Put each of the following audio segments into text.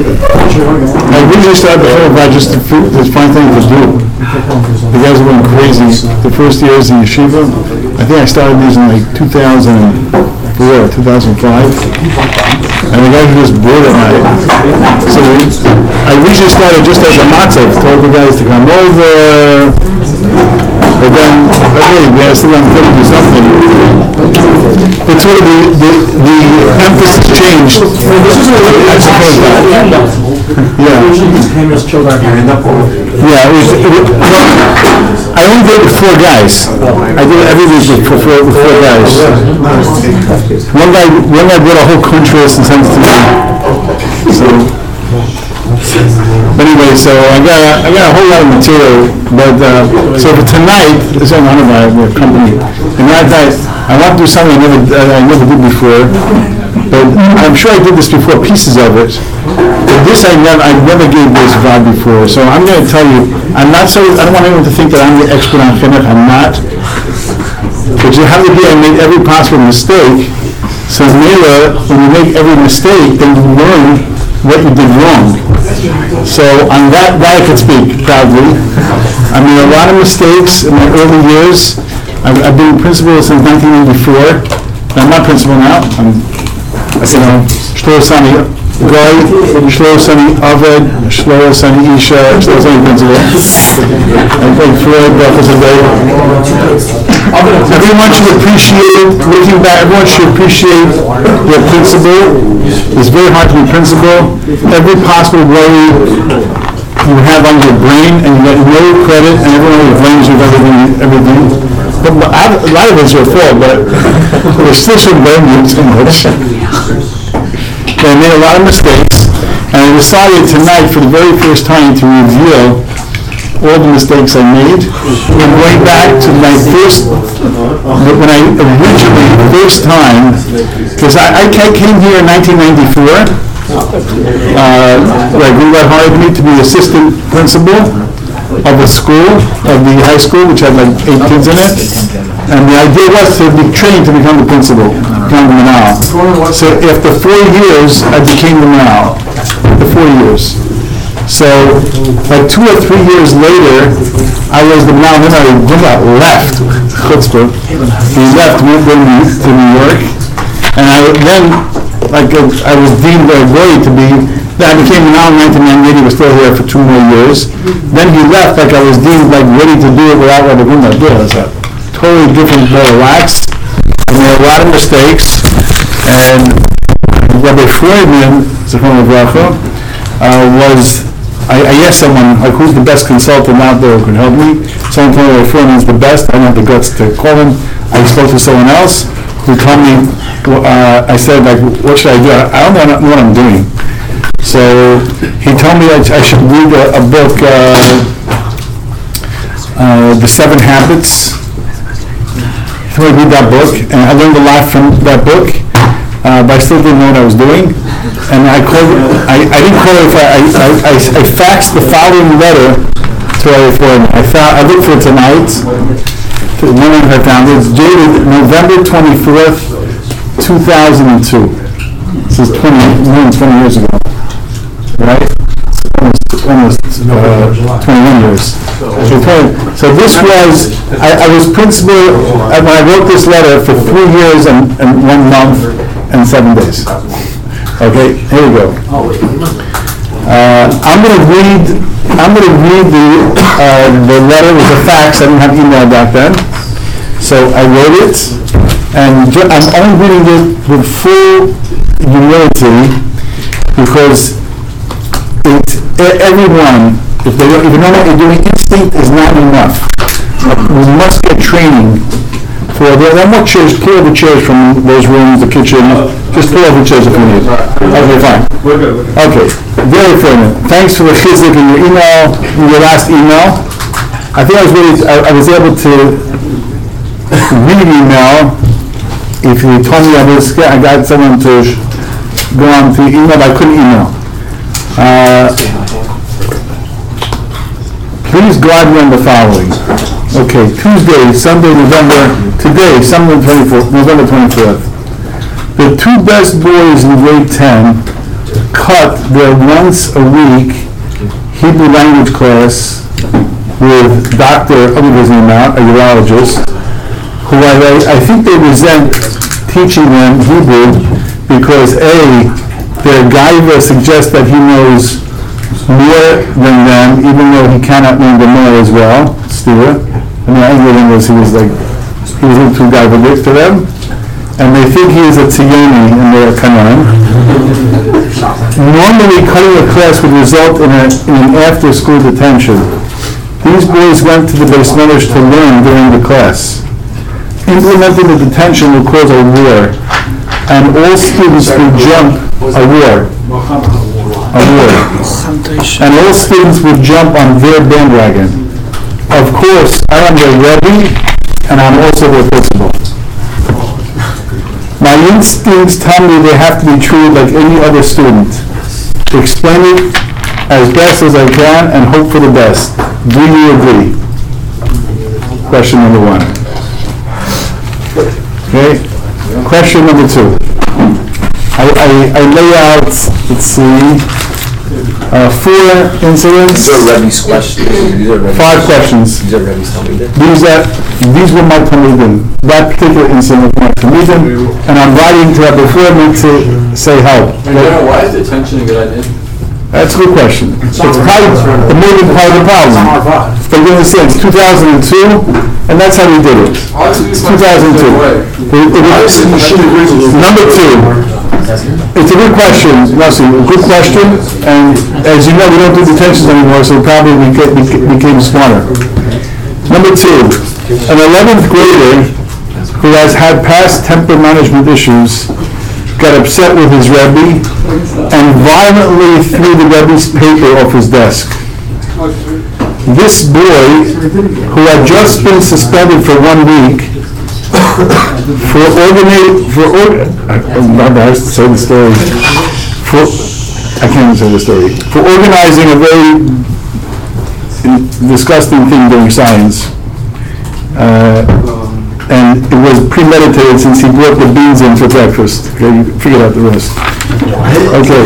I originally started the whole about just the fun thing to do. The guys were going crazy. The first years in yeshiva, I think I started these in like 2004, 2005. And the guys were just bored at night. So I originally started just as a matzah, told the guys to come over. But then, okay, we had to sit down and do something. But sort of the emphasis changed. I suppose that. Yeah. Yeah, I only did it with 4 guys. I did it every week with four guys. One guy brought a whole country list and sent it to me. So, but anyway, so I got a whole lot of material. But so for tonight, this is one of my company. And that night, I want to do something I never did before. But I'm sure I did this before, pieces of it. But this I never gave this vibe before. So I'm going to tell you, I don't want anyone to think that I'm the expert on chinuch. I'm not. But you have to be, I made every possible mistake. So Mela, when you make every mistake, then you learn what you did wrong. So on that I could speak proudly. I made a lot of mistakes in my early years. I've been principal since 1994. I'm not principal now. Shlomo Sani Goy, Shlomo Sani Aved, Shlomo Sani Isha, Shlomo Sani principal. I played 4 breakfasts a day. Everyone should appreciate, looking back, everyone should appreciate their principal. It's very hard to be principal. Every possible worry you have on your brain, and you get no credit, and everyone blames you for everything. But a lot of it's your fault, but we still shouldn't blame you too much. I made a lot of mistakes, and I decided tonight for the very first time to reveal all the mistakes I made. And going back to my first, when I originally, first time, because I came here in 1994, Greenblatt hired me to be assistant principal of the school, of the high school, which had like 8 kids in it. And the idea was to be trained to become the principal, become the menal. So after 4 years, I became the menal. After 4 years. So, like 2 or 3 years later, I was the menal. Then I left chutzpah. He left, went to New York, and I was deemed worthy to be. I became menal in 1998. He was still here for 2 more years. Then he left, like I was deemed ready to do it without Rabbi Gunda. It was a totally different, more relaxed. I made a lot of mistakes, and Rabbi Freudman, Zechron Livracha, was. I asked someone, who's the best consultant out there who could help me? Someone told me Rabbi Freudman's the best. I didn't have the guts to call him. I spoke to someone else who told me. I said, what should I do? I don't know what I'm doing. So he told me I should read a book, The 7 Habits. He told me to read that book, and I learned a lot from that book, but I still didn't know what I was doing. And I didn't call it. I faxed the following letter to Rabbi Freudman. I looked for it tonight. The moment I found it. It's dated November 24th, 2002. This is more than 20 years ago. Right? Almost 21 years. So this was, I was principal, when I wrote this letter for 3 years and 1 month and 7 days. Okay, here we go. I'm going to read the letter with a fax. I didn't have email back then. So I wrote it, and I'm only reading it with full humility because everyone, if you know what you're doing, instinct is not enough. We must get training for there are more chairs, pull over chairs from those rooms, the kitchen. Just pull over chairs if you need. Okay, fine. Okay, very friendly. Thanks for the chizik in your email, in your last email. I think I was able to read email. If you told me I got someone to go on to email, but I couldn't email. Please guide me on the following. Okay, Tuesday, Sunday, today, Sunday, November 24th. The 2 best boys in grade 10 cut their once a week Hebrew language class with Dr. Abdul-Mount, a urologist, who I think they resent teaching them Hebrew because A, their gaiva suggests that he knows more than them, even though he cannot learn the more as well. Still, I mean, I think was he was too gaiva to them, and they think he is a tziyoni in their kanon. Normally, cutting a class would result in an after-school detention. These boys went to the Beis Medrash to learn during the class. Implementing the detention will cause a war, and all students will jump a war. And all students would jump on their bandwagon. Of course, I am their Rebbe, and I'm also their principal. My instincts tell me they have to be treated like any other student. Explain it as best as I can and hope for the best. Do you agree? Question number 1. Okay. Question number 2. I lay out, let's see, 4 incidents. These are Rebbe's questions. 5 questions. These are Rebbe's Talmudim. These were my Talmudim. That particular incident was my Talmudim, and I'm writing to Rabbi Furman to say help. Why is detention a good idea? That's a good question. It's probably the main part of the problem. But you understand, it's 2002, and that's how we did it. It's 2002. Number 2. It's a good question, Nasi, a good question, and as you know, we don't do detentions anymore, so probably we became smarter. Number 2, an 11th grader who has had past temper management issues got upset with his Rebbe and violently threw the Rebbe's paper off his desk. This boy, who had just been suspended for 1 week, I'm embarrassed to say the story. I can't even say the story. For organizing a very disgusting thing during science. And it was premeditated since he brought the beans in for breakfast. Okay, you figure out the rest. Okay.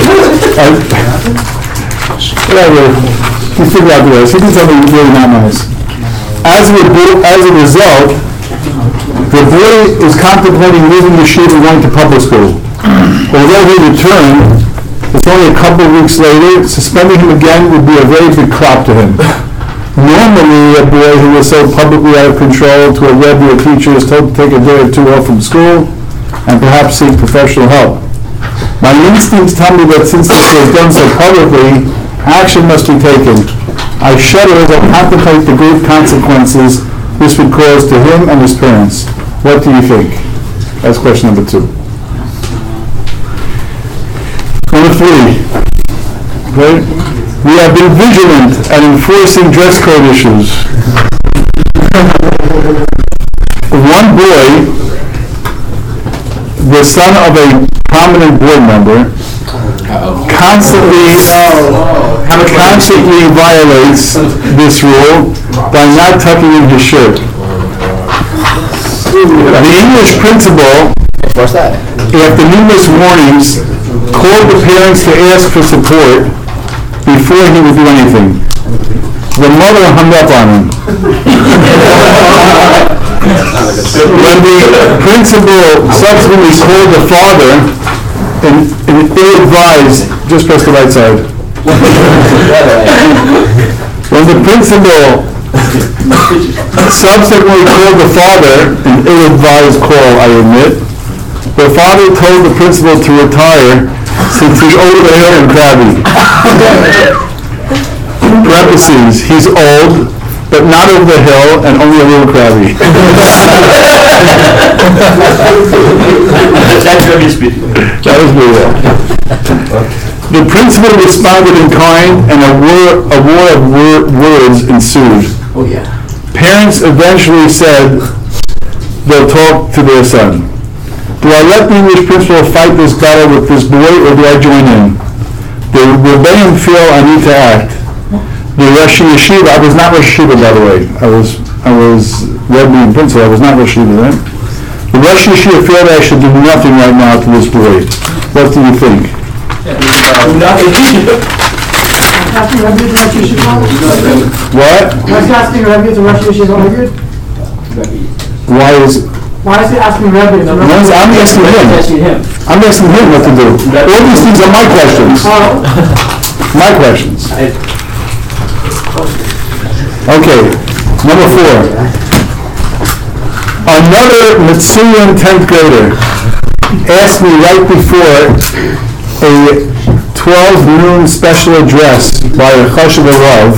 Whatever. You figure out the rest. He did something really not nice. As a result, the boy is contemplating leaving the yeshiva and going to public school. Although he returned, it's only a couple of weeks later, suspending him again would be a very big clap to him. Normally, a boy who was so publicly out of control to a Rebbe or teacher is told to take a day or 2 off from school and perhaps seek professional help. My instincts tell me that since this was done so publicly, action must be taken. I shudder as I contemplate the grave consequences this would cause to him and his parents. What do you think? That's question number 2. Number 3. Okay. We have been vigilant at enforcing dress code issues. One boy, the son of a prominent board member, constantly violates this rule by not tucking in his shirt. The English principal, after numerous warnings, called the parents to ask for support before he would do anything. The mother hung up on him. When the principal subsequently called the father and ill-advised, just press the right side. When the principal subsequently called the father, an ill-advised call, I admit, the father told the principal to retire since he's over the hill and crabby. Parentheses, he's old, but not over the hill and only a little crabby. That was me. The principal responded in kind, and a war of words ensued. Oh yeah. Parents eventually said they'll talk to their son. Do I let the English principal fight this battle with this boy, or do I join in? The rebellion feel I need to act. The Rosh Yeshiva, I was not Rosh Yeshiva, by the way. I was Rebbe and principal. I was not Rosh Yeshiva then. The Rosh Yeshiva feel that I should do nothing right now to this boy. What do you think? Asking Rabbi to Rosh Yeshiva? What? Why is he asking Rabbi to Rosh Yeshiva? Why is, Why is he asking Rabbi to Rosh I'm asking him. I'm asking him what to do. All these things are my questions. My questions. Okay, number 4. Another Mitsuyan 10th grader asked me right before a 12 noon special address by a Chashuv Rav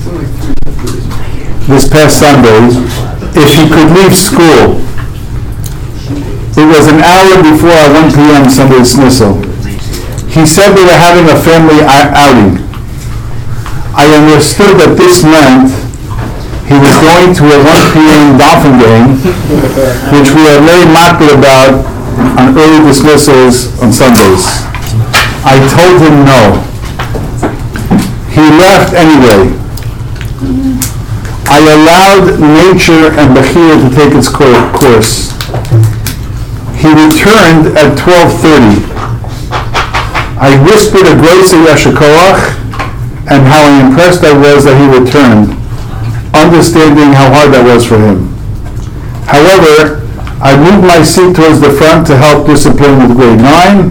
this past Sunday if he could leave school. It was an hour before our 1 p.m. Sunday dismissal. He said they were having a family outing. I understood that this meant he was going to a 1 p.m. Dolphin game, which we are very mocking about on early dismissals on Sundays. I told him no. He left anyway. I allowed nature and Bechira to take its course. He returned at 12:30. I whispered a grace of Yasher Koach and how impressed I was that he returned, understanding how hard that was for him. However, I moved my seat towards the front to help discipline with grade 9,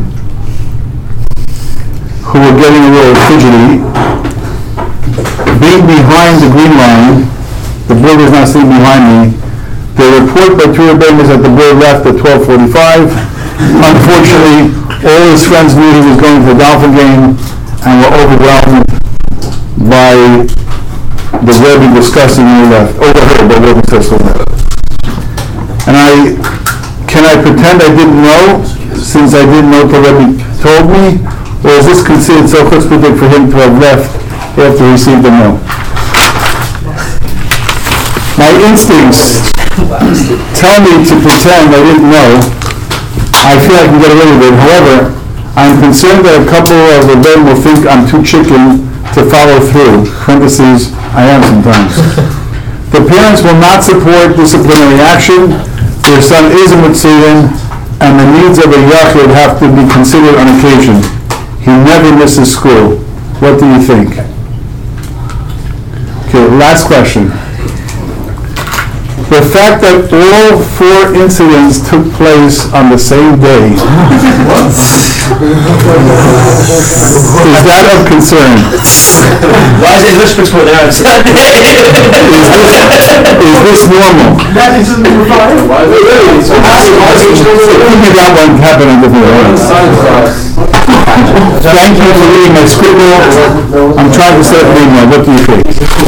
who were getting a little fidgety. Being behind the green line, the board was not sitting behind me. The report by two Rebbeinu that the board left at 12:45. Unfortunately, all his friends knew he was going to the Dolphin game and were overwhelmed by the Rebbe discussing when he left. Overheard the Rebbe discussing when he left. And can I pretend I didn't know, since I didn't know the Rebbe told me, or is this considered so chutzpahdik for him to have left after he received the no? My instincts tell me to pretend I didn't know. I feel I can get away with it. However, I'm concerned that a couple of the men will think I'm too chicken to follow through. Parentheses, I am sometimes. The parents will not support disciplinary action. Their son is a Mitsuyan, and the needs of a Yachid have to be considered on occasion. He never misses school. What do you think? Okay, last question. The fact that all 4 incidents took place on the same day, is that of concern? Why is it English before there? Is this normal? That is number 5. Maybe that one happened on different days. Thank you for reading my scribble. I'm trying to say it right now. What do you think?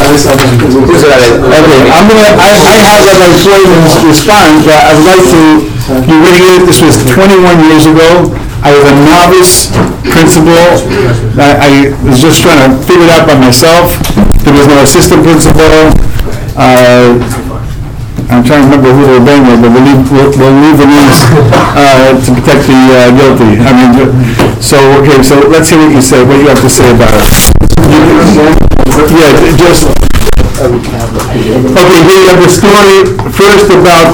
Okay, I have what I saw in this response, but I would like to, you reading it, this was 21 years ago. I was a novice principal. I was just trying to figure it out by myself. There was no assistant principal. I'm trying to remember who they were being with, but we'll leave the names to protect the guilty. I mean, so let's hear what you say, what you have to say about it. Yeah, just, okay, we have the story first about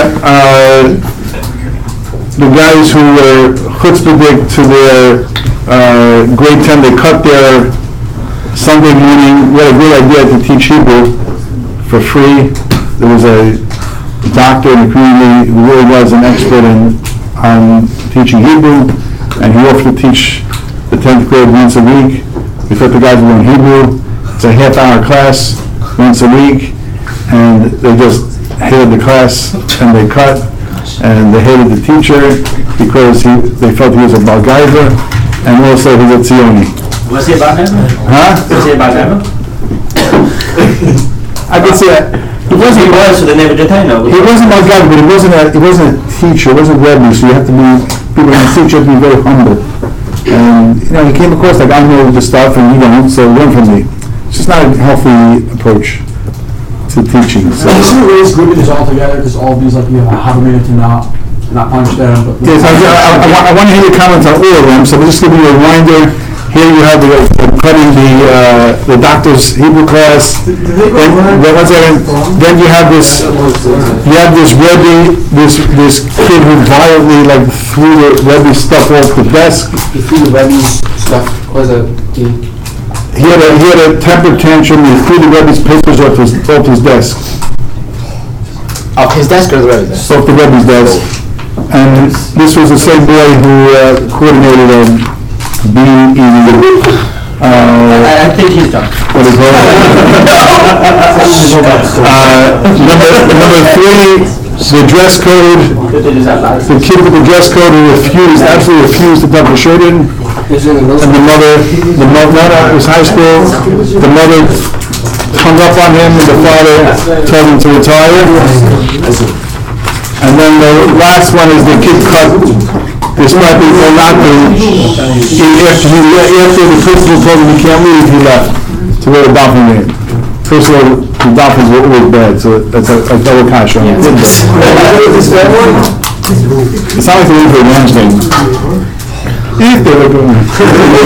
the guys who were chutzpahdik to their grade 10. They cut their Sunday morning. We had a good idea to teach Hebrew for free. There was a doctor in the community who really was an expert on teaching Hebrew, and he offered to teach the 10th grade once a week. We thought the guys were learning Hebrew. It's a half-hour class once a week, and they just hated the class, and they cut, and they hated the teacher because they felt he was a Balgaiva, and also he was a Tzioni. Was he a Balgaiva? Huh? Was he a Balgaiva? I could say that. He was, so they never detained him. He wasn't Balgaiva, but he wasn't a teacher, he wasn't Rebbe, so you have to be, people in the teacher have to be very humble. And, he came across like, I know the stuff and you don't, so learn from me. It's just not a healthy approach to teaching. So. Isn't it really grouping this all together because all of these, like, have a minute to not punish them? Yes, I want to hear your comments on all of them, so we'll just give you a reminder. Here you have cutting the doctor's Hebrew class. Then you have this Rebbe, this kid who violently threw the Rebbe stuff off the desk. He threw the Rebbe's Was it? He had a temper tantrum, he threw the Rebbe's papers off his desk. Off his desk or the Rebbe's desk? Off the Rebbe's desk. And this was the same boy who coordinated I think he's done. what is it called? Number 3, the dress code. The kid with the dress code who absolutely refused to tuck the shirt in. And the mother, it was high school, the mother hung up on him and the father told him to retire. And then the last one is the kid cut, despite being told not to, after the principal told him he can't leave, he left to go to Dolphin game. First of all, the Dolphins were always bad, so that's a double kasha. It's not like they went for a Rams game. If they were doing it.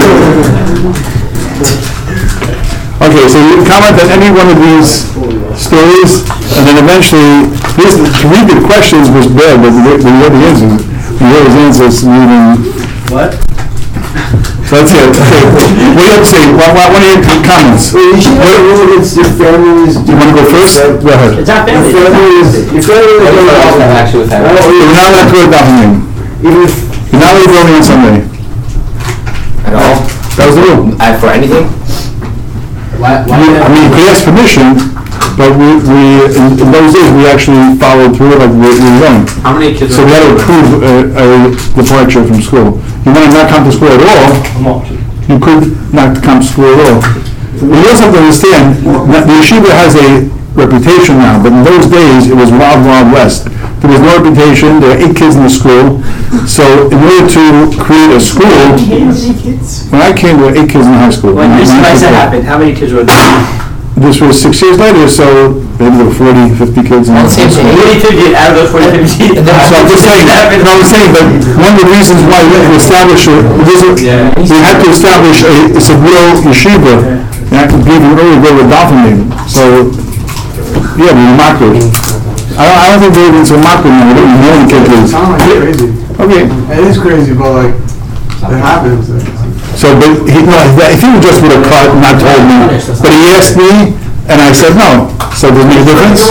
Okay, so you comment on any one of these stories, and then eventually, to read the questions was bad, but when you read the answers, meaning... What? So that's it. Okay. What do you have to say? What are your comments? It's your family's. Do you want to go first? Go ahead. It's not family. Your family Actually, with that. You're not allowed to go to Dolphin game. Even if You're not allowed to go on Sunday. At all? That was the rule. For anything? why I mean, you could ask permission, but we in those days, we actually followed through like we were going. How many kids So we had to approve a departure from school. You want to not come to school at all, you could not come to school at all. You also have to understand, that the yeshiva has a reputation now, but in those days, it was wild, wild west. There was no reputation, there were 8 kids in the school, so in order to create a school, when I came, there were 8 kids in high school. When this crisis happened, how many kids were there? This was 6 years later, so maybe there were 40, 50 kids in the Same school. thing. 40, 50, out of those 40, 50. So I'm just saying, but one of the reasons why we had to establish we had to establish it's a real yeshiva, and I could even earlier go with Dolphin name. So, yeah, we mocked it. I don't think they're even so mocked it now, we don't know the kid is. sound like crazy. Okay, It is crazy, but like it happens. so, but if he just would have cut and not told me, but he asked me, and I said no. So does it make a difference?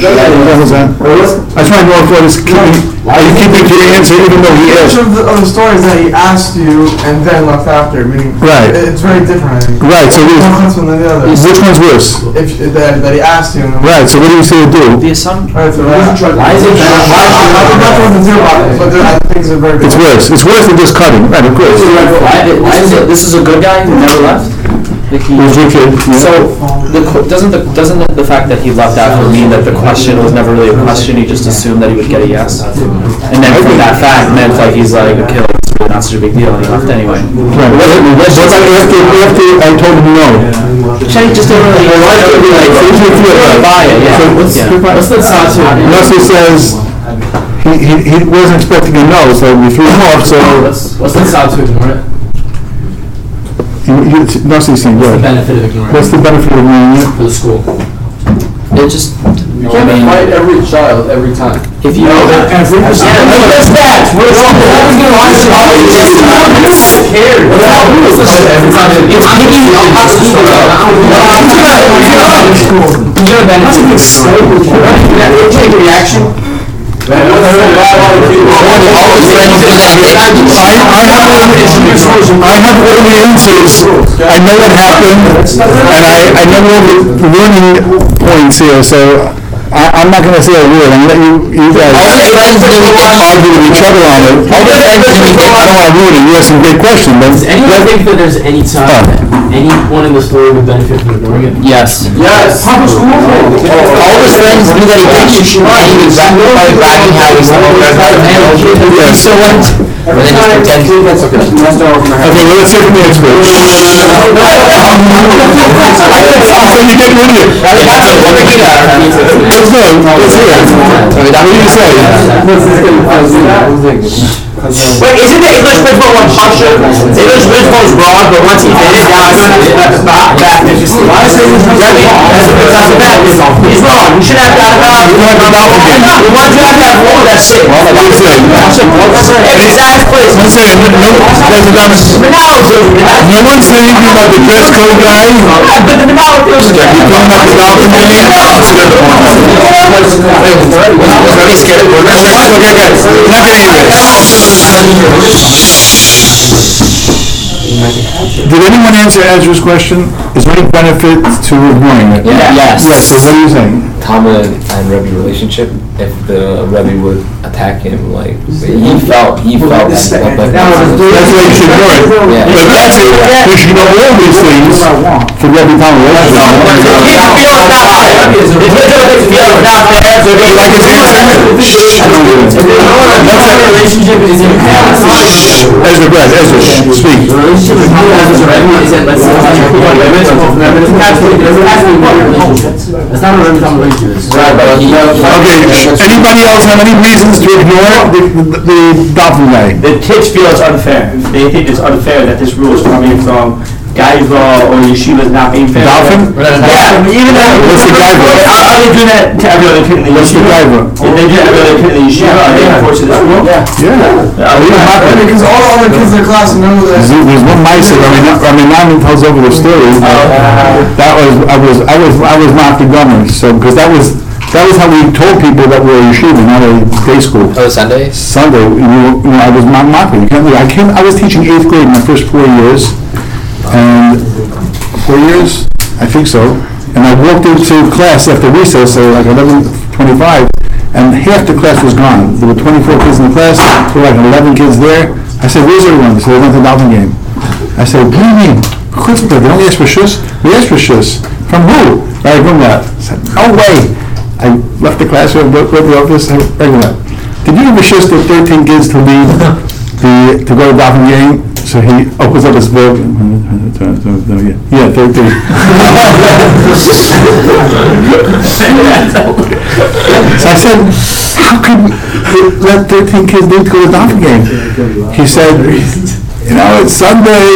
I try to know if are you keeping to the answer even though he Each asked? of the stories that he asked you and then left after, meaning Right. it's very different. I think. Right, so One which than the other. one's worse? That he asked you. Right, so what do you say to do? The assumption. Right, so why is it? I don't know what to do about it, but there are things that are very. It's worse. It's worse than just cutting. Right, of course. Why is it, this is a good guy who never left? Who's your kid? So, doesn't the fact that he left after mean that the question was never really a question, he just assumed that he would get a yes? And then from that fact meant like he's like, okay, well, it's really not such a big deal, and he left anyway. Right. What about after I told him no? Shane just didn't really, buy it, yeah. What's the sauce here? Russell says he wasn't expecting a no, so we threw him off, so What's the side to ignore it? Russell's saying, The good. benefit of ignoring What's it the benefit of ignoring it? for the school? It just, You can't fight every child every time. if you know that. Take a reaction. I have all the answers, I know what happened, and I know all the learning points here, so I'm not gonna say a word, I'm gonna let you guys argue with each other on it. I don't wanna ruin it, you have some great questions, but. Does anyone think that there's any time that anyone in the story would benefit from ignoring it? Yes. Yes. All his friends knew that he did shoot, and he was bragging how he's the whole Yes. So what? And then just pretend. Okay, well, let's hear from the experts. So you get rid of it. Let's go, let's hear it. What do you say? Wait, isn't the English principal one harsher? The English principal is broad, but once he finished, now it's back. Rebbe, He's wrong. You should have got it out. We want you to have all that shit. Exact place. One second, no one's saying anything about the dress code guy. You calling up the Dolphin game? Did anyone answer Ezra's question? Is there any benefit to ignoring it? Yes. Yes, so what are you saying? Talmud and Rebbe relationship, if the Rebbe would attack him, like, he felt That's why you should ignore it. Yeah. But that's it, you should know all these things for Rebbe Talmud Ezra, speak. It's not a Rebbe Talmud relationship. Okay, anybody else have any reasons to ignore the Dolphin guy? The kids feel it's unfair. They think it's unfair that this rule is coming from Gaiva or yeshivas not being fair. Dolphin? Yeah, even though. What's the Gaiva? Are they doing that to every other kid in the What's the yeshiva? Gaiva? If they do every other kid in the yeshiva, are they enforcing this rule? Yeah. Because all the other kids in the class know that. There's one Meiser, Naaman tells over the story. That was, I was not the governor, so, because that was how we told people that we're a yeshiva, not a day school. Oh, Sunday? Sunday, I was mocking. I was teaching 8th grade my first 4 years, and 4 years, I think so. And I walked into class after recess, so like 11:25, and half the class was gone. There were 24 kids in the class, there were like 11 kids there. I said, "Where's everyone?" They said, "They went to the Dolphin game." I said, "What do you mean? Chutzpah, they don't ask for shus? We asked for shus. From who?" Larry Grunblatt. I said, "No way." I left the classroom, went to the office, I rang him up. "Did you give a shus to 13 kids to leave to go to the Dolphin game?" So he opens up his book. Yeah, 13. So I said, "How could you let 13 kids leave to go to the Dolphin game?" He said, "It's Sunday."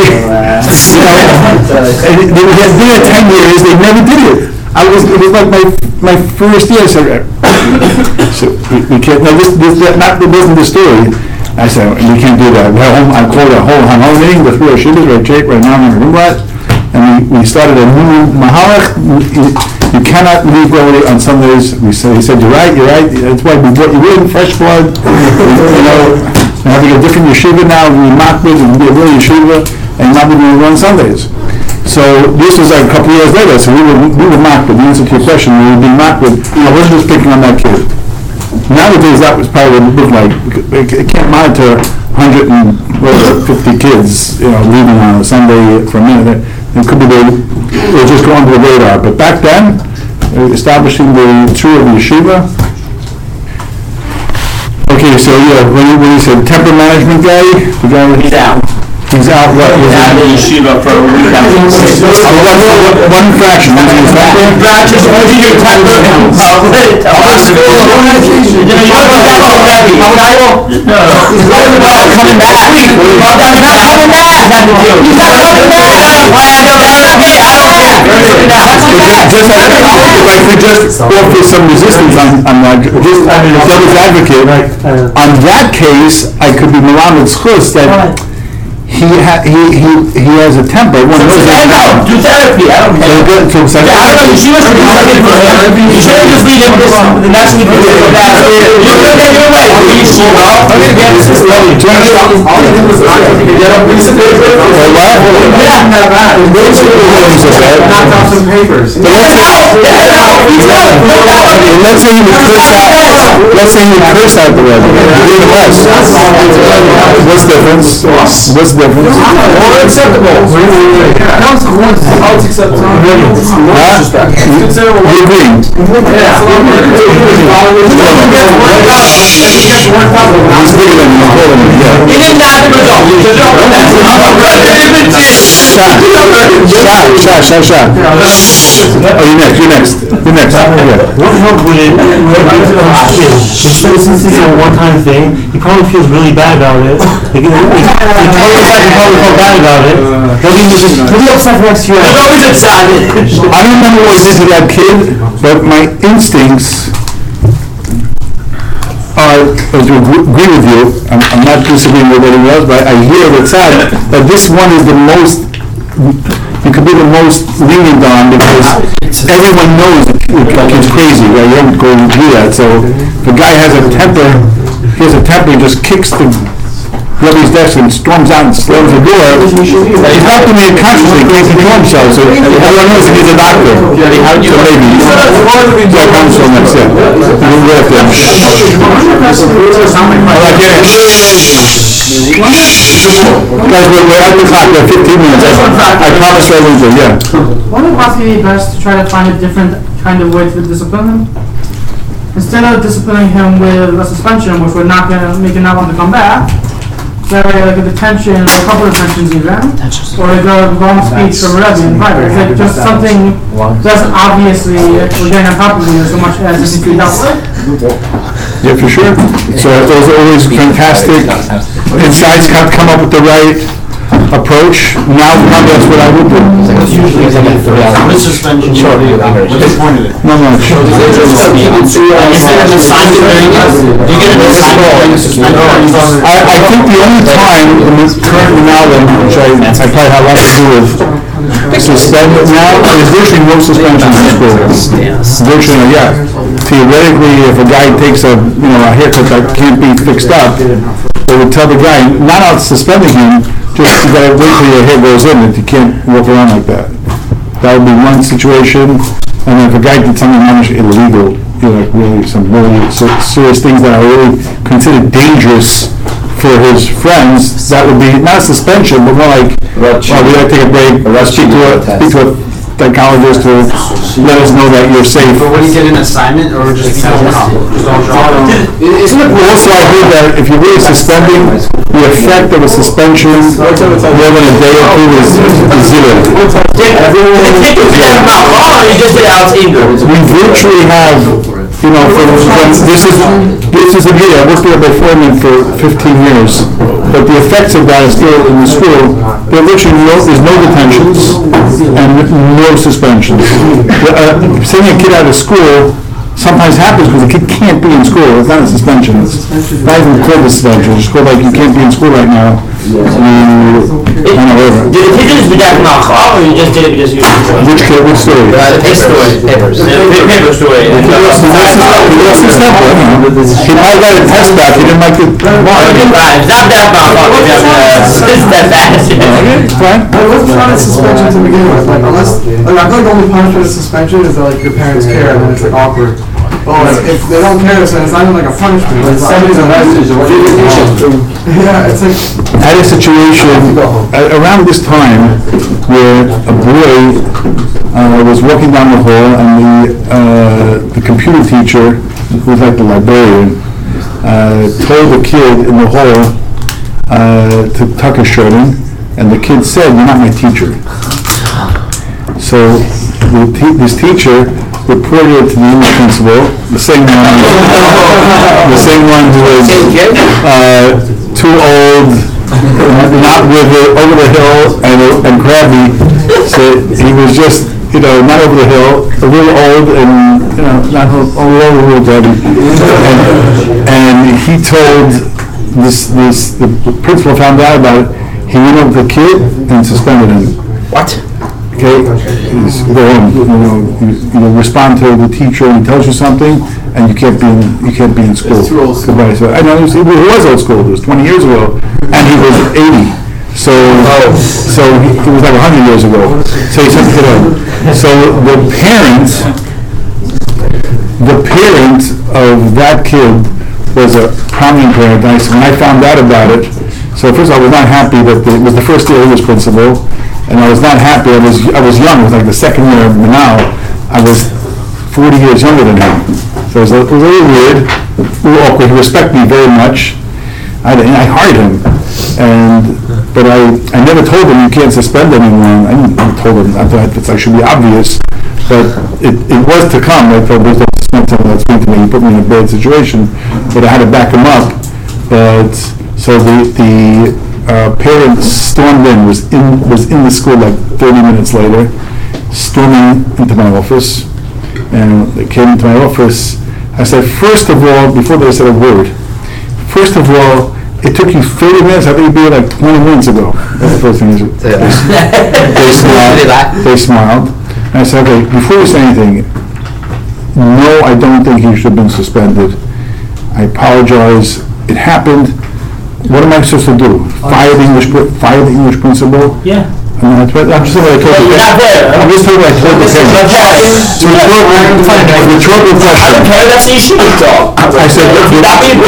And they had been there 10 years, they never did it. It was like my first year. So we can't. No, this wasn't the story. I said, "We can't do that." I called a whole Hanoi meeting with three yeshivas, right, Jake, right now, and Grunblatt, and we started a new mahalach. You cannot leave early on Sundays. He said, "You're right. That's why we brought you in, fresh blood. We're having a different yeshiva now. We makbid and be a real yeshiva, and not be doing it on Sundays." So this was like a couple years later. So we were makbid. The answer to your question, we would be makbid. I wasn't just picking on that kid. Nowadays, that was probably what it looked like. It can't monitor 150 kids, leaving on a Sunday for a minute. It could be they'll just go under the radar. But back then, establishing the tree of the yeshiva. Okay, so when you said temper management guy, the guy He's out. He's out. What? He's out of the yeshiva for a week. One infraction. Just only your temper. If we just offer some resistance on that, just devil's advocate, on that case, I could be Muhammad Schus that he has a temper. Do therapy. I don't care. She was looking for him. You shouldn't just leave him the next week. You're going to your way. Knocked off some papers. Let's say you curse out the Rebbe. What's the difference? What's the difference? More acceptable. It's acceptable. You agree? He's bigger than you. He didn't knock him Shot. Oh, you're next. Yeah. What help would it bring to the kid? Since this is a one-time thing, he probably feels really bad about it. He probably felt bad about it. He'll be upset for next year. He's always excited. I don't remember what he did to that kid, but my instincts are to agree with you. I'm not disagreeing with what he was, but I hear what's said, that this one is the most, you could be the most lenient on because everyone knows the kid's crazy, right? You don't go and do that. So if a guy has a temper, he just kicks the Rebbe's desk and storms out and slams the door. He's not doing it consciously, he can't control himself, so everyone knows that he's a doctor. So maybe. So it comes from, that's it. You will have to. Guys, we're at the clock, we have 15 minutes. I promise I will do, yeah. Wouldn't it possibly be best to try to find a different kind of way to discipline him? Instead of disciplining him with a suspension, which would not gonna make him not want to come back, like a detention, or a couple of detentions even, or like a long speech from a Rebbe in private. It's like just something doesn't obviously, we're getting on top of you so much as it needs to be dealt with. Yeah, for sure. So those are always fantastic insights, come up with the right approach. Now that's what I would do. Usually it's like 3 hours. With suspension. Sure. What's the point of it? No. Is there an assignment during this? Do you get an assignment during the suspension? I think the only time, in this current now, which I probably have a lot to do with suspended now, is virtually no suspension in school. Virtually, yeah. Theoretically, if a guy takes a haircut that can't be fixed up, they would tell the guy, not out suspending him, just you gotta wait till your hair goes in, that you can't walk around like that. That would be one situation, and if a guy did something illegal, like really some really serious things that are really considered dangerous for his friends, that would be not a suspension, but more like, we gotta take a break, speak to a psychologist to let us know that you're safe. But would he get an assignment or just be off? Isn't it also I heard that if you're really suspending, the effect of a suspension more than a day or two is zero. We virtually have, this is a media, I worked there before for 15 years, but the effects of that is still in the school. There literally there's no detentions and no suspensions. Sending a kid out of school sometimes happens because the kid can't be in school. It's not a suspension. It's not even called a suspension. It's called like you can't be in school right now. Did the kid just be that or you just did it because you were Which kid? Which story? the paper story. The paper story. He might got a test back. He didn't like the mark. It's not that bad. It's that bad. What's not a suspension to begin with? Like, unless, I feel like the only punishment of suspension is that, like, your parents care, and then it's, like, awkward. Oh, if they don't care, then it's not even like a punishment. Like, somebody's a message. Yeah, it's like... I had a situation around this time where a boy was walking down the hall, and the computer teacher, who was like the librarian, told the kid in the hall to tuck his shirt in, and the kid said, "You're not my teacher." So this teacher reported it to the English principal, the same one who was too old, not with it, over the hill, and crabby. So he was just, not over the hill, a little old, and not a little crabby. And he told the principal found out about it. He went over to the kid and suspended him. What? Okay, go home. Respond to the teacher. He tells you something, and you can't be in school. It's too old school. Goodbye. So I know he was old school. It was 20 years ago, and he was 80. So it was like 100 years ago. So he sent the kid home. So the parent of that kid was a prominent parent. When I found out about it, so first of all, I was not happy that it was the first year he was principal. And I was not happy. I was young. It was like the second year of now. I was 40 years younger than him. So it was a little weird, a little awkward. He respected me very much. I hired him. And but I never told him you can't suspend anyone. I didn't told him, I thought it should be obvious, but it was to come. I thought, there's no suspend someone that's going to me, he put me in a bad situation, but I had to back him up. But, so the parent stormed in, was in the school like 30 minutes later, storming into my office, and they came into my office. I said, first of all, before they said a word, first of all, it took you 30 minutes, I think you'd be here like 20 minutes ago. That's the first thing they smiled. And I said, okay, before you say anything, no, I don't think he should have been suspended. I apologize, it happened. What am I supposed to do? Fire the English principal? Yeah. I'm just saying what I told the parent. I'm just telling you what I told the parent. Rhetorical question. I don't care, that's the issue, dog. I said, the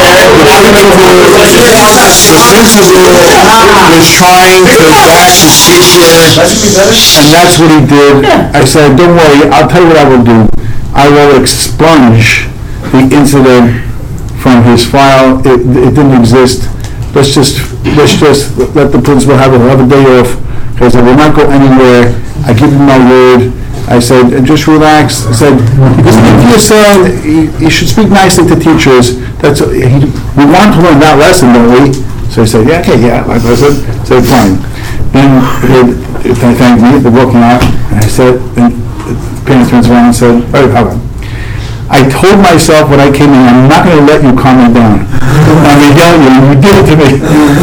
principal is trying to wax his teacher, and that's what he did. I said, don't worry, I'll tell you what I will do. I will expunge the incident from his file. It didn't exist. Let's just let the principal have another day off, because I will not go anywhere. I give him my word. I said, just relax. I said, because if you're saying you should speak nicely to teachers, we want to learn that lesson, don't we? So he said, yeah, okay, yeah, like I said, fine. Then they thanked me, they walking out, and I said, and the parent turns around and said, all right, hold on. I told myself when I came in, I'm not going to let you calm me down. I'm going to yell at you, and you did it to me.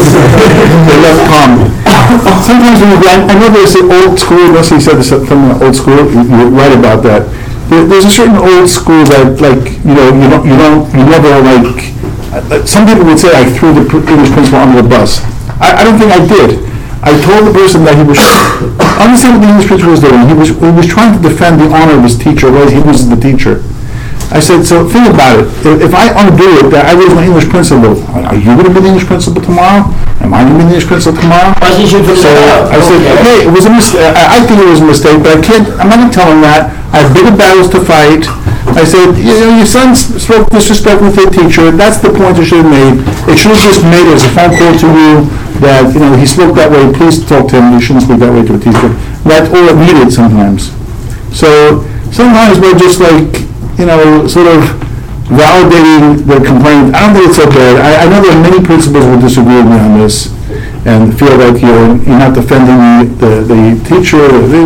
They left calm. Sometimes when I know there's an old school, unless he said something old school, you're right about that. There's a certain old school that, like, you never, like, some people would say I threw the English principal under the bus. I don't think I did. I told the person that he was, understand what the English principal was doing. He was trying to defend the honor of his teacher, whereas he was the teacher. I said, so think about it. If I undo it, that I was my English principal, are you going to be the English principal tomorrow? Am I going to be the English principal tomorrow? So I said, okay, it was a mistake. I think it was a mistake, but I'm not going to tell him that. I have bigger battles to fight. I said, your son spoke disrespectfully to the teacher. That's the point you should have made. It should have just made it as a phone call to you that, he spoke that way. Please talk to him. You shouldn't speak that way to a teacher. That's all it needed sometimes. So sometimes we're just like, sort of validating the complaint. I don't think it's so bad. I know there are many principals who disagree with me on this and feel like you're not defending the teacher.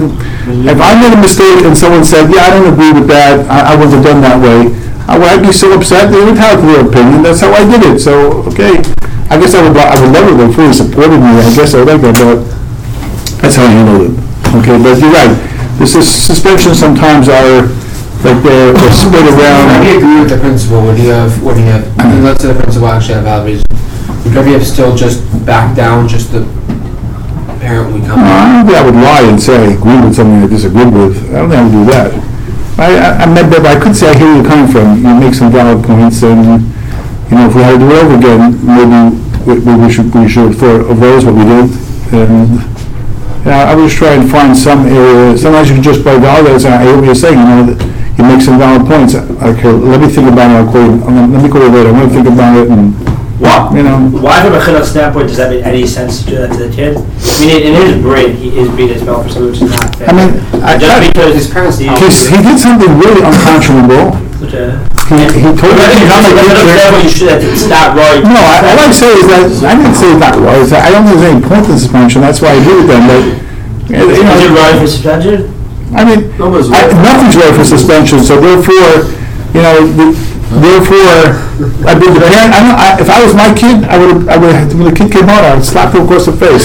If I made a mistake and someone said, yeah, I don't agree with that, I wouldn't have done that way, would I be so upset? They would have their opinion. That's how I did it. So, okay. I guess I would love it if they fully supported me. I guess I would like that, but that's how I handled it. Okay, but you're right. The suspensions sometimes are like they're split around. I agree with the principal. Would you have, let's say the principal actually have values, would you have still just back down, just the parent would come? I don't think I would lie and say I agree with something I disagreed with. I don't think I would do that. I could say I hear where you're coming from. You make some valid points, and if we had to do it over again, maybe we should have thought of those what we did. And I would just try and find some area. Sometimes you can just by validating. I hear what you're saying. You make some valid points. Okay, let me think about it. Let me call you later. I'm going to think about it and. Why from a chinuch standpoint does that make any sense to do that to the kid? I mean, in his brain, he is being expelled for something which is not fair. Just because his parents he did something really unconscionable. He told me it's not right. No, all I say is that I didn't say it's not right. I don't think there's any point in suspension. That's why I agree with them. But is it right for suspension? I mean, nothing's right for suspension. So therefore, I'd be the parent. If I was my kid, I would when the kid came out, I would slap him across the face.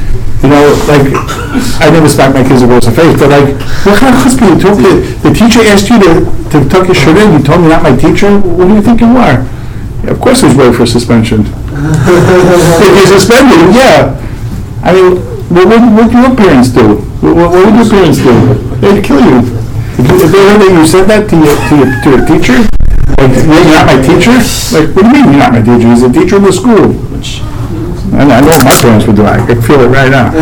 I never slap my kids across the face, but what kind of husband you told me? The teacher asked you to tuck your shirt in. You told me not my teacher. What do you think you are? Yeah, of course, there's way for suspension. If you're suspended, yeah. I mean, what would your parents do? What would your parents do? They'd kill you. If they heard that you said that to your teacher. Like, you're not my teacher? Like, what do you mean you're not my teacher? He's a teacher of the school. I know what my parents would do. I can feel it right now.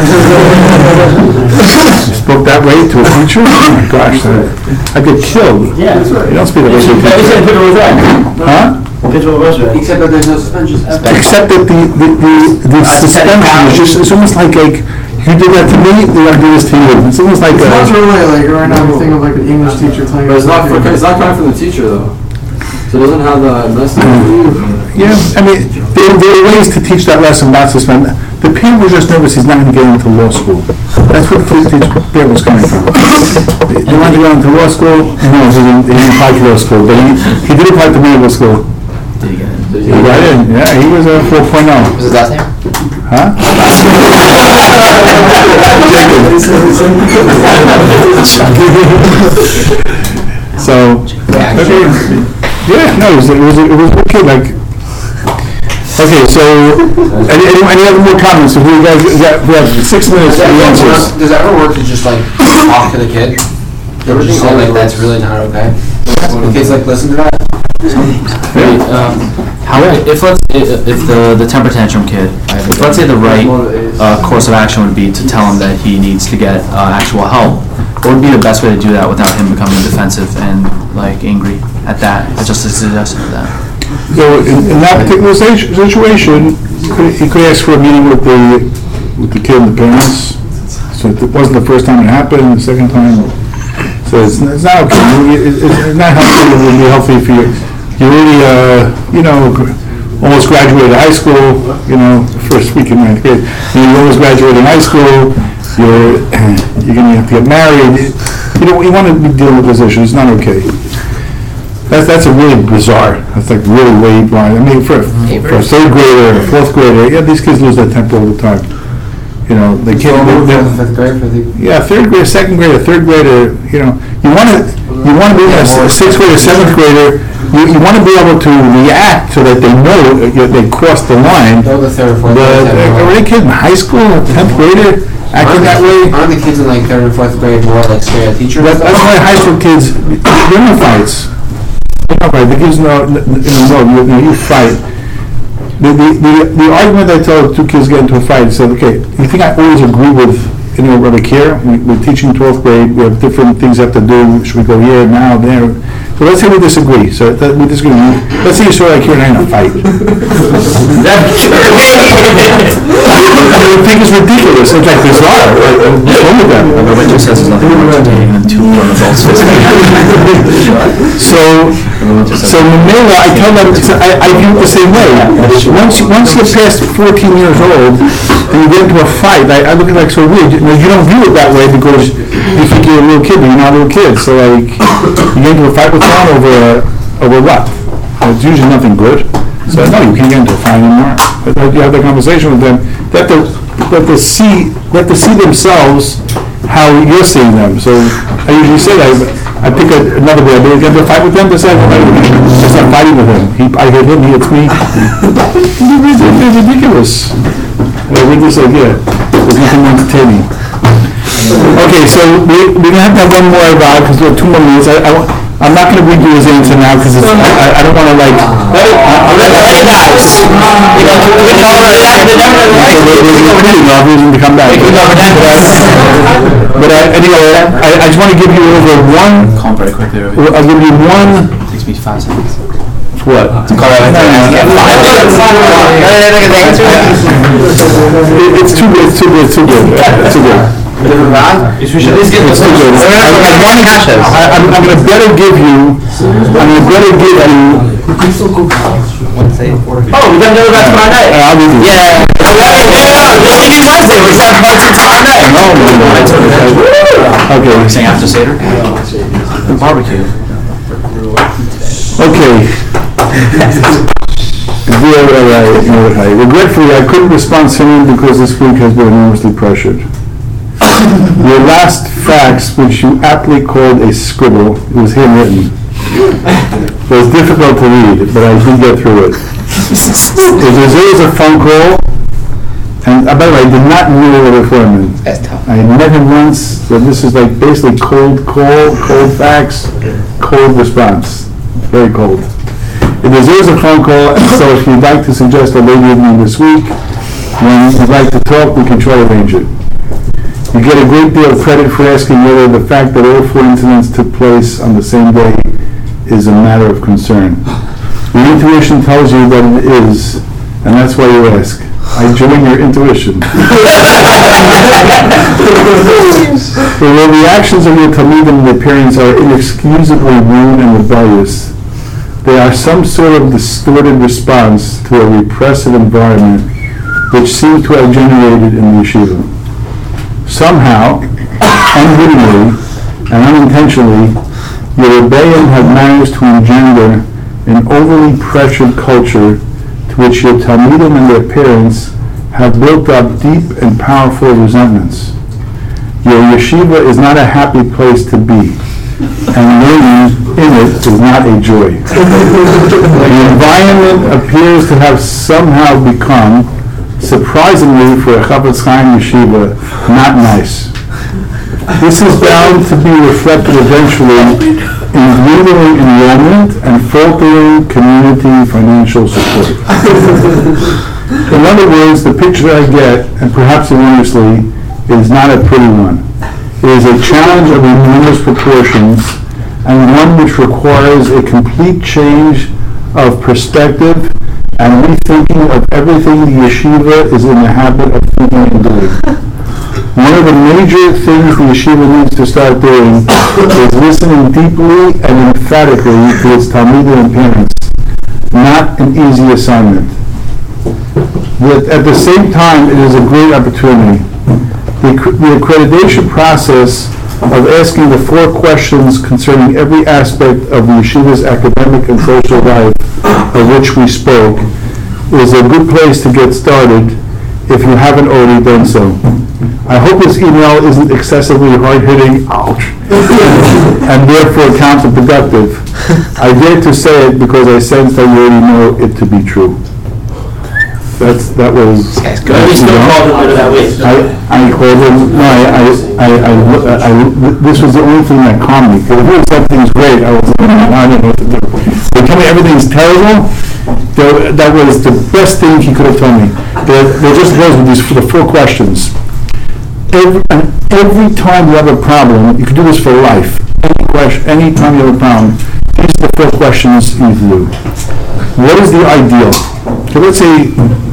You spoke that way to a teacher? Oh my gosh, I'd get killed. Yeah, that's right. You don't speak that way to a teacher. Huh? Except that there's no suspension. Except that the suspension is just, it's almost like you did that to me, they're gonna do this to you. It's almost like It's not really like, right now, you think of like an English teacher telling you. But it's not coming from the teacher though. So it doesn't have the lesson. Yeah, I mean, there are ways to teach that lesson about suspend. The parent was just nervous he's not going to get into law school. That's what the parent was coming from. They wanted to go into law school. No, he didn't apply to law school, but he did apply to medical school. Did he get it? He got in, yeah, he was a 4.0. What's his last name? Huh? So, yeah, no, it was okay, like, okay, so, any other more comments? So we have 6 minutes for the answers. Does that ever work to just like talk to the kid? Or just say like, that's really not okay? The kid's like, listen to that? If the temper tantrum kid, let's say the right course of action would be to tell him that he needs to get actual help, what would be the best way to do that without him becoming defensive and like angry at that? Just a suggestion of that. So in that particular situation, he could ask for a meeting with the kid and the parents. So it wasn't the first time it happened, the second time. So it's not okay. It's not healthy. It would be healthy for you. You really, almost graduated high school, first week in 9th grade. You almost graduated high school. You're going to have to get married. You want to be dealing with those issues. It's not okay. That's a really bizarre. That's like really way blind. I mean, for a 3rd grader, a 4th grader, yeah, these kids lose their temper all the time. They can't. 5th grade for the. Yeah, 3rd grader, 2nd grader, 3rd grader. You want to be a 6th grader, 7th grader. You want to be able to react so that they know they crossed the line. Know the 3rd or 4th grade. Are any kid in high school, 10th grader, acting that way? Aren't the kids in like 3rd and 4th grade more like scared of teachers? That's why high school kids, they're in fights. The kids know, you fight. The argument I tell 2 kids get into a fight, said, okay, you think I always agree with over here? We're teaching 12th grade, we have different things we have to do, should we go here, now, there? So let's say we disagree. So we disagree. Let's say you saw like here and I in a fight. I think it's ridiculous. It's like bizarre. What's wrong with that? What just says is nothing more entertaining than 2 grown adults. So Mamela, I tell them, I view it the same way. Once you're past 14 years old and you get into a fight, I look at it like so weird. You don't view it that way because you think you're a little kid, but you're not a little kid. So like, you get into a fight with someone over what? It's usually nothing good. So no, you can't get into a fight anymore. But you have the conversation with them. They have to see themselves how you're seeing them. So I usually say that. I pick another way. I get into a fight with them. They say, just not fighting with him. I hit him. He hits me. It's ridiculous. We're just like, yeah, there's nothing more entertaining. Okay, so we're gonna have to have one more about because we have 2 more minutes. I'm not gonna read you his answer now because I don't want to like. Come back. But anyway, I just want to give you over one. Calm very quickly. I'll give you one. Takes me 5 seconds. What? To call out It's too good. It's too good. It's too good. It's too good. It's too good. I'm gonna better give you. Oh, we're gonna do that tomorrow night. I'll give you. Yeah. Maybe Wednesday, we have fights tomorrow night. No. Okay. Saying after Seder? Barbecue. Okay. Regretfully, I couldn't respond sooner because this week has been enormously pressured. Your last fax, which you aptly called a scribble, it was handwritten. It was difficult to read, but I did get through it. There was a phone call, and by the way, I did not know what a foreman. That's tough. I had met him once, so this is like basically cold call, cold fax, cold response. Very cold. It deserves a phone call, and so if you'd like to suggest a lady evening this week, when you'd like to talk, we can try to arrange it. You get a great deal of credit for asking whether the fact that all 4 incidents took place on the same day is a matter of concern. Your intuition tells you that it is, and that's why you ask. I join your intuition. But when the actions of your Talmidim and their parents are inexcusably rude and rebellious, they are some sort of distorted response to a repressive environment which seems to have generated in the yeshiva. Somehow, unwittingly and unintentionally, your rebellion have managed to engender an overly pressured culture to which your Talmidim and their parents have built up deep and powerful resentments. Your yeshiva is not a happy place to be, and learning in it is not a joy. The environment appears to have somehow become, surprisingly for a Chafetz Chaim yeshiva, not nice. This is bound to be reflected eventually in dwindling enrollment and faltering community financial support. In other words, the picture I get, and perhaps erroneously, is not a pretty one. It is a challenge of enormous proportions and one which requires a complete change of perspective and rethinking of everything the yeshiva is in the habit of thinking and doing. One of the major things the yeshiva needs to start doing is listening deeply and emphatically to its Talmidim and parents. Not an easy assignment. But at the same time, it is a great opportunity. The accreditation process of asking the 4 questions concerning every aspect of the yeshiva's academic and social life of which we spoke is a good place to get started if you haven't already done so. I hope this email isn't excessively hard-hitting, ouch, and therefore counterproductive. I dare to say it because I sense that you already know it to be true. That was. We still called him under that way. I called him. No, this was the only thing that calmed me. Because if it was something's great, I was like, I don't know what to do. They told me everything's terrible. That was the best thing he could have told me. They just goes with these the 4 questions. Every time you have a problem, you can do this for life. Any time you have a problem, these are the 4 questions you need to do. What is the ideal? So let's say,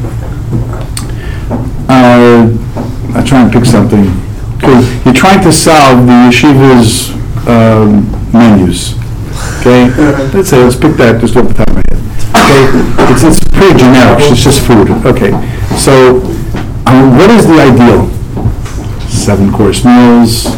I'm trying to pick something. Okay, you're trying to solve the yeshiva's menus. Okay, let's pick that just off the top of my head. Okay, it's pretty generic. It's just food. Okay, so what is the ideal? 7-course meals.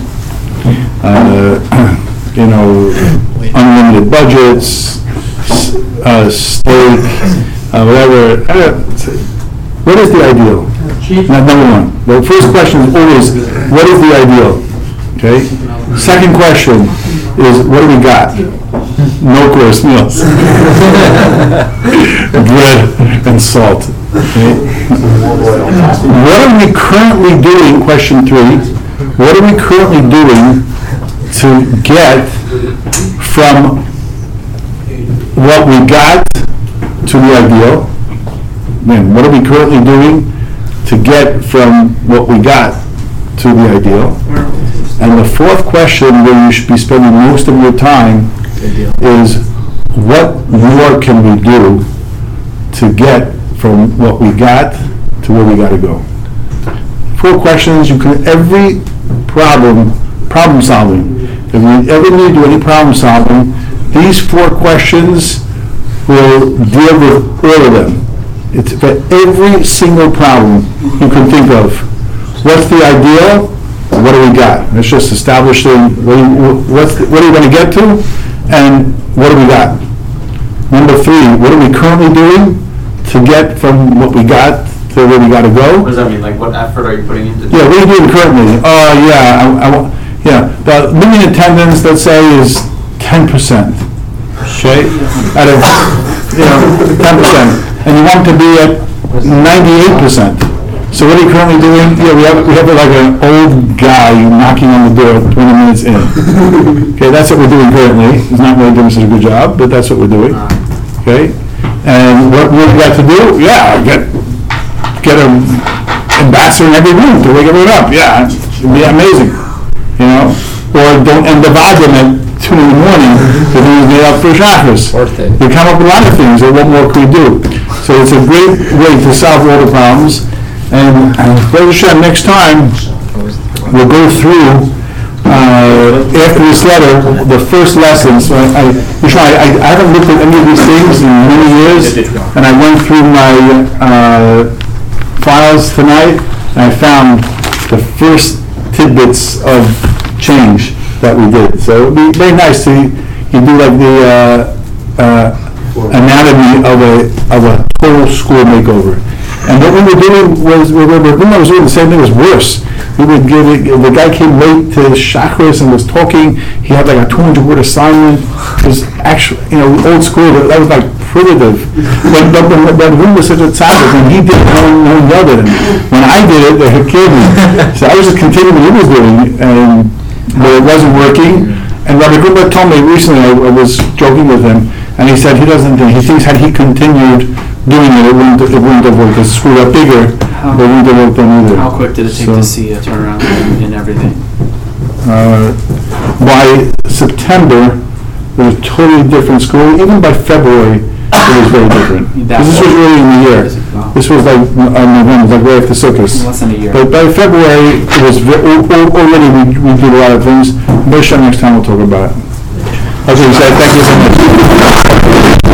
Unlimited budgets. Steak. Whatever. What is the ideal? Number 1. The first question is always, what is the ideal? Okay. Second question is, what do we got? No course meals. Bread and salt. Okay. What are we currently doing? Question 3. What are we currently doing to get from what we got to the ideal? Then what are we currently doing to get from what we got to the ideal? And the 4th question, where you should be spending most of your time, is what more can we do to get from what we got to where we got to go? 4 questions. You can every problem solving. If you ever need to do any problem solving, these 4 questions will deal with all of them. It's for every single problem you can think of. What's the ideal? What do we got? It's just establishing what are you going to get to, and what do we got? Number 3, what are we currently doing to get from what we got to where we got to go? What does that mean? Like, what effort are you putting into? Yeah, what are you doing currently? The living attendance, let's say, is 10%. Okay, out of 10%, and you want to be at 98%. So what are you currently doing? Yeah, we have like an old guy knocking on the door 20 minutes in. Okay, that's what we're doing currently. He's not really doing such a good job, but that's what we're doing. Okay, and what we got to do? Yeah, get an ambassador in every room to wake everyone up. Yeah, it'd be amazing. Or don't end the volume at 2 in the morning the thing was made up for chakras. Birthday. We come up with a lot of things, and what more can we do? So it's a great way to solve all the problems, and Brother Hashem, next time, we'll go through, after this letter, the first lesson. So I haven't looked at any of these things in many years, and I went through my files tonight, and I found the first tidbits of change that we did. So it would be very nice to you do like the anatomy of a whole school makeover. And what we were doing was, we were doing the same thing, it was worse. We would give it, the guy came late to chakras and was talking, he had like a 200-word assignment. It was actually, old school, but that was like primitive. But the room was such a tzaddik, and he did it, no one other. When I did it, they had killed me. So I was just continuing what he was doing, but it wasn't working. And Rabbi Grunberg told me recently, I was joking with him, and he said he thinks had he continued doing it, it wouldn't have worked. The school got bigger, but it wouldn't have worked then either. How quick did it take to see a turnaround in everything? By September, it was a totally different school. Even by February, it was very different. This was early in the year. This was like November, like right after Sukkot. Less than a year. But by February, it was already we did a lot of things. Next time we'll talk about it. Okay, so thank you so much.